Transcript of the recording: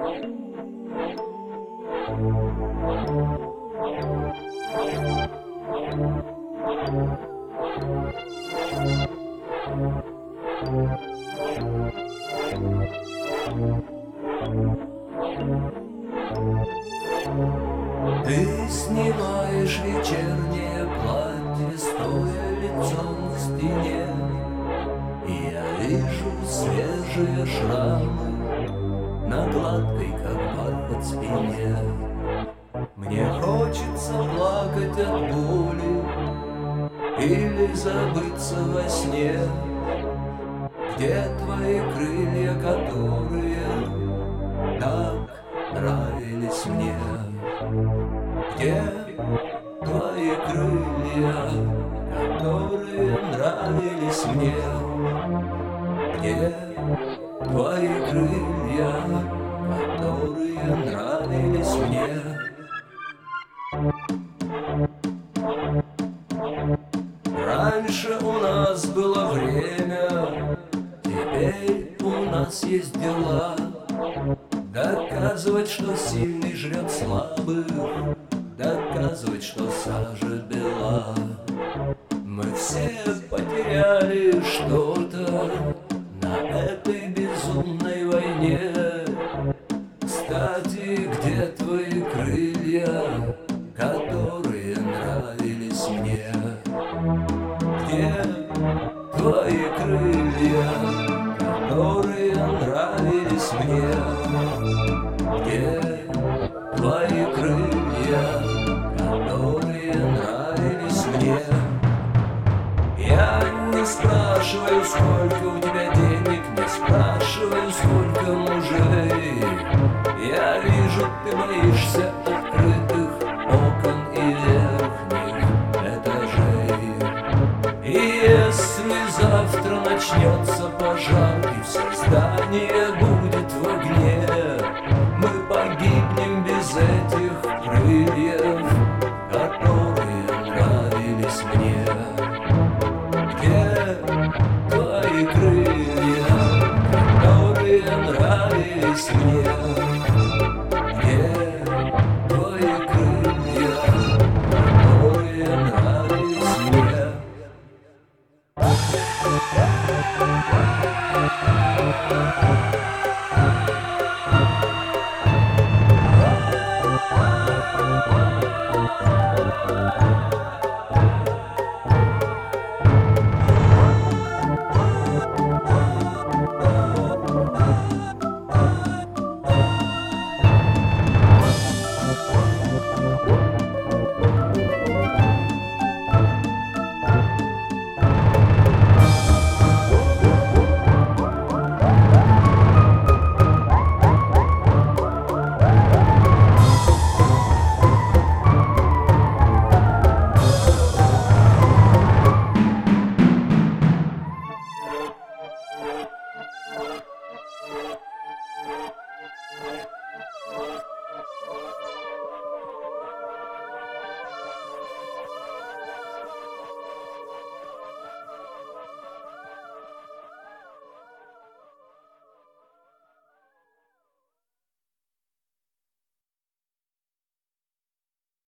Ты снимаешь вечернее платье, стоя лицом к стене, и я вижу свежие шрамы на гладкой, как бархат, спине. Мне хочется плакать от боли или забыться во сне. Где твои крылья, которые так нравились мне? Где твои крылья, которые нравились мне? Где твои крылья, которые нравились мне? Раньше у нас было время, теперь у нас есть дела. Доказывать, что сильный жрет слабых, доказывать, что сажа бела. Мы все потеряли что-то на этой безумной войне. Кстати, где твои крылья, которые нравились мне? Где твои крылья, которые нравились мне? Где твои крылья, которые нравились мне? Я не спрашиваю, сколько у тебя денег, не спрашиваю, сколько мужей. Я вижу, ты боишься открытых окон и верхних этажей. И если завтра начнется пожар и все здание будет в огне, мы погибнем без этих крыльев, которые нравились мне. Где твои крылья, которые нравились мне?